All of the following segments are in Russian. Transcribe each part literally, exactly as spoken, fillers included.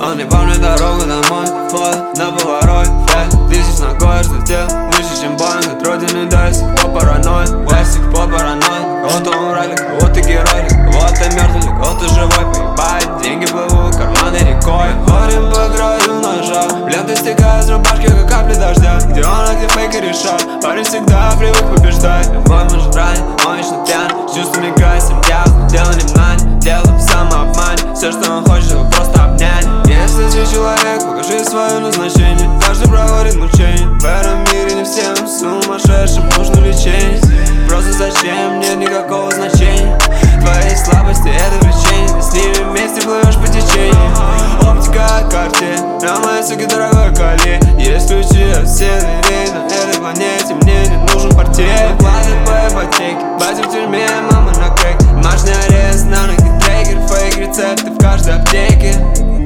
Он не помнит дорогу домой, фото на повороте. Тысяч ногой взлетел, выше, чем Боинг от родины. До сих пор параноид, до сих пор параноид. Кого-то умрали, кого-то герой, кого-то мертвый, кого-то живой. Поебать, деньги плывут, карманы рекой. Ходим по краю ножа, ленты стекают с рубашки, как капли дождя. Где он, а где фейк и решал. Парень всегда привык побеждать. Любовь может ранить, он вечно пьян. С чувствами играет семья, дело не в нане, дело в самообмане. Все, что он хочет, его просто обнять. Если ты человек, покажи свое назначение. Каждый проходит мучение. В этом мире не всем сумасшедшим нужно лечение. Просто зачем, нет никакого значения. Твои слабости — это влечение. Ты с ними вместе плывешь по течению. Оптика от карте, на моей суке дорогой колье. Есть ключи от всех дверей на этой планете. Мне не нужен портье. Платят по ипотеке, батя в тюрьме, мама на креке. Домашний арест, на ноги трекер. Фейк рецепты в каждой аптеке.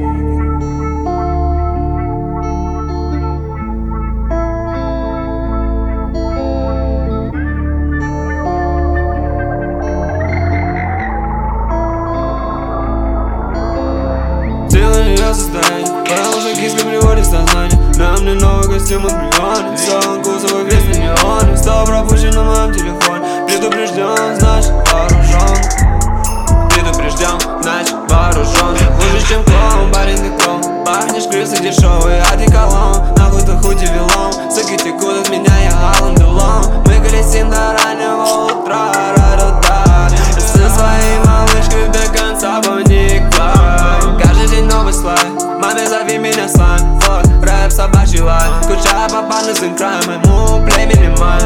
Тело ее состояние, потому что киска приводит в сознание. На мне новый костюм от миллиона. Все он кусовый вес на неоне. Сто пропущен на моем телефоне. Предупрежден, значит вооружен. Предупрежден, значит вооружен. Хуже, чем клоун, парень ты клоун. Пахнешь крысы дешевый одеколон. Нахуй ты хуй велом. Соки текут от меня, я Алан Делон. Мы колесим до раннего утра, ра-ра-да. Со своей малышкой до конца поникла. Каждый день новый слайд. Маме, зови меня слайм. Флот, рэп, собачий лай. Скучаю по панду с инкраем. Моему племени май.